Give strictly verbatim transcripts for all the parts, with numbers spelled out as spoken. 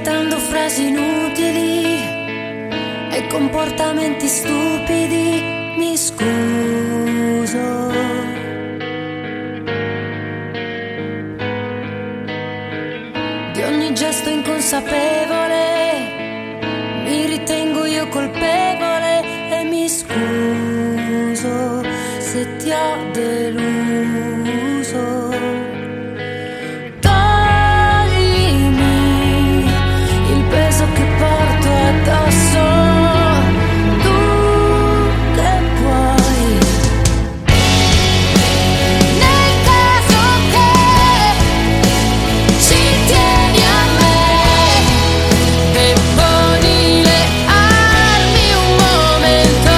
ripetendo frasi inutili e comportamenti stupidi. Mi scuso. Di ogni gesto inconsapevole mi ritengo io colpevole e mi scuso se ti ho deluso. Toglimi il peso che porto addosso, tu che puoi. Nel caso che ci tieni a me, deponi le armi un momento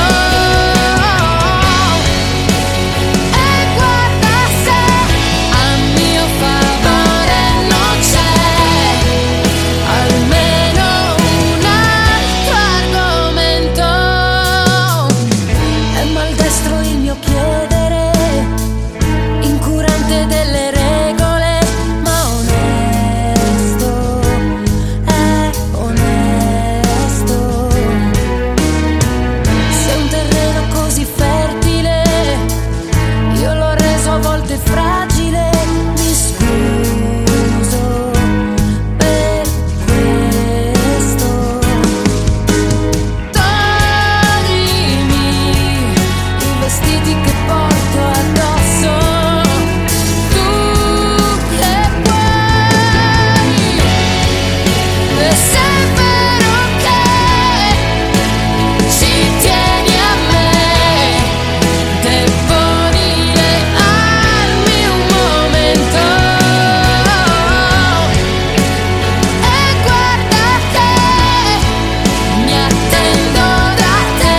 e guarda se a mio favore non c'è almeno un altro argomento. È maldestro il mio chiedere, incurante delle regole, ma onesto, è onesto. Se un terreno così fertile io l'ho reso a volte fragile, mi scuso per questo. Toglimi i vestiti che porto addosso, tu che puoi. E se è vero che ci tieni a me, deponi le armi un momento e guarda che mi attendo da te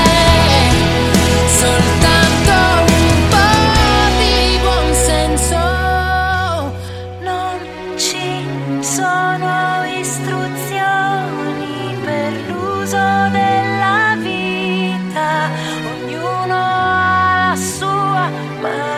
soltanto un po' di buonsenso. Non ci sono istruzioni per l'uso della vita, ognuno ha la sua, ma